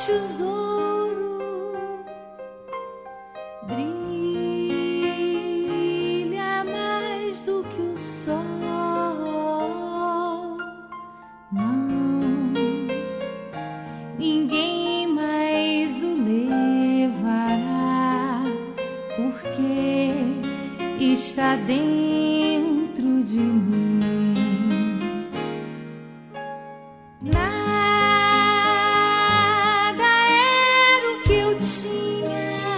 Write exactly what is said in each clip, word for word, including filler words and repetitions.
tesouro brilha mais do que o sol. Não, ninguém mais o levará, porque está dentro de mim. Nada era o que eu tinha,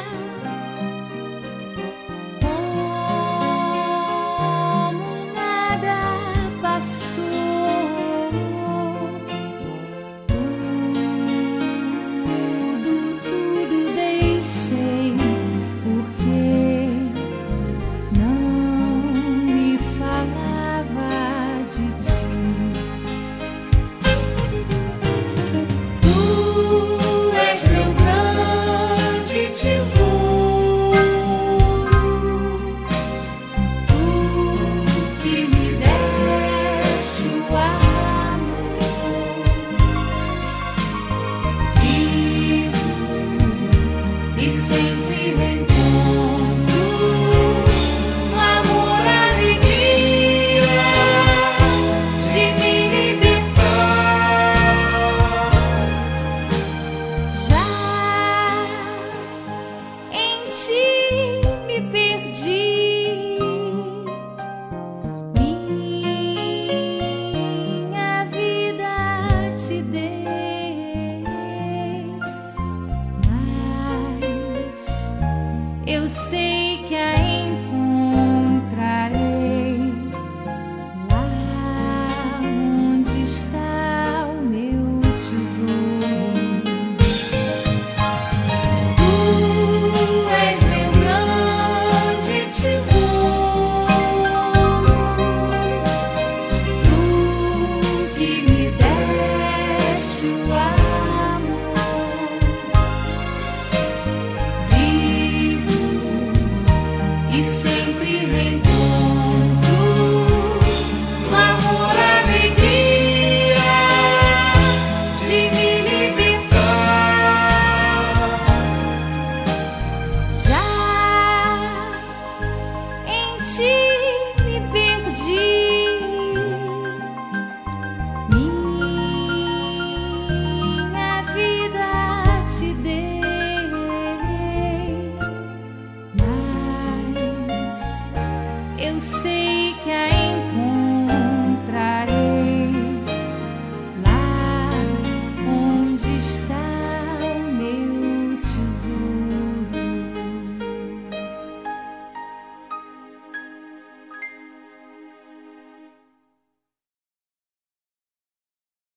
como nada passou. Tudo, tudo deixei, porque não me falava de ti. Tu és meu grande tesouro, tu que me deste o amor. Vivo e sempre reencontro no amor a alegria de me libertar. Já em ti me perdi, minha vida te dei, mas eu sei